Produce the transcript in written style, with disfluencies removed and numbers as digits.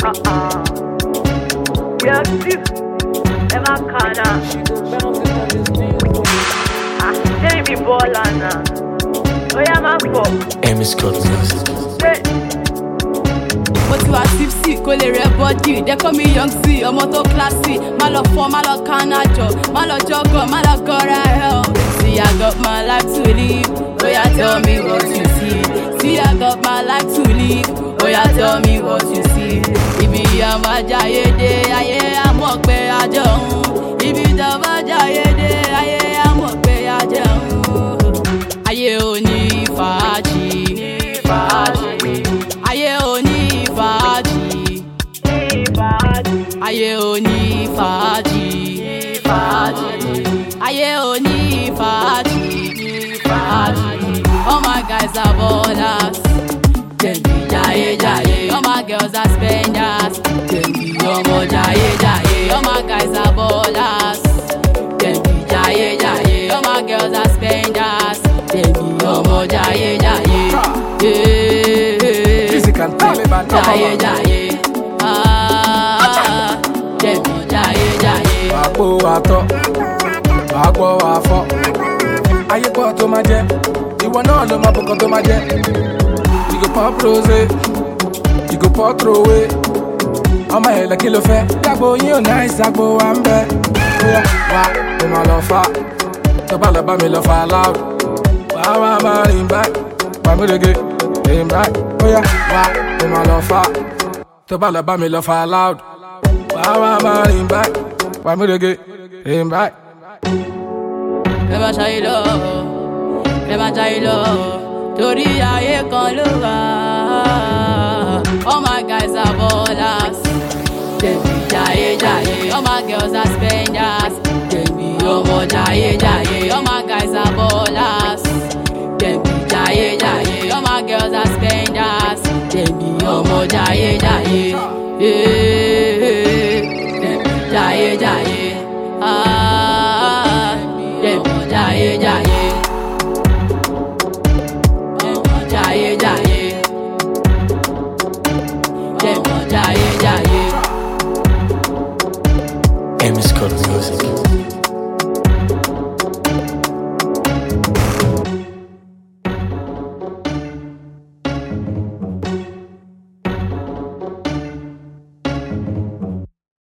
Yeah, stiff. Ever kinda. Tell me baller now. Oh yeah, my pop. Amy Scott Music. But you are tipsy, kò lè rẹ body. They call me young C, ọmọ tó classy. Má lọ fọ́, má lọ kánájọ, má lọ jọgọ, má lọ kọ́ra hell. See, I got my life to live. Oh yeah, tell me what you see. See, I got my life to live. Oh yeah, tell me what you see. Ibi àmọ́ ajáyé dé, ayé àmọ́ pé àjọ ń. Ibi ìjọba ajáyé dé, ayé àmọ́ pé àjọ ń. Ayé ò ní fàájì, ayé ò ní fàájì, ayé ò ní fàájì, ayé ò ní fàájì. All my guys are ballers, dem be jaye jaye. All my girls are spenders, dem be ọmọ jaye jaye. All my guys are ballers, dem be jaye jaye. All my girls are spenders, dem be ọmọ jaye jaye. Jaye jaye, dem be jaye jaye. Àpò àtọ̀, àgbọ̀ àfọ̀. Ayé pọ̀ tó máa jẹ, ìwọ náà ló máa bùkún tó máa jẹ. You go pop rose, you go pop throwaway. Ọmọ ẹ̀lẹ́ kí ló fẹ́? Dàgbò yín ò náà ìsàgbò wa ń bẹ. Bóyá wá mo máa lọ fa, tó bá lọ bá mi lọ fa loud. Wá máa rìn báyìí, wá mi rege, rìn báyìí. Bóyá wá mo máa lọ fa, tó bá lọ bá mi lọ fa loud. Wá máa rìn báyìí, wá mi rege, rìn báyìí. Ẹ máa ṣayé lọ, ẹ máa ṣayé lọ, torí ayé kan ló wà. All my guys are ballers, dem be jaye jaye. All my girls are spenders, dem be ọmọ jaye jaye. All my guys are ballers, dem be jaye jaye. All my girls are spenders, dem be ọmọ jaye jaye. Dem be jaye jaye. Dem be jaye jaye. Jaye jaye, dem be jaye jaye. Amy Scott Music.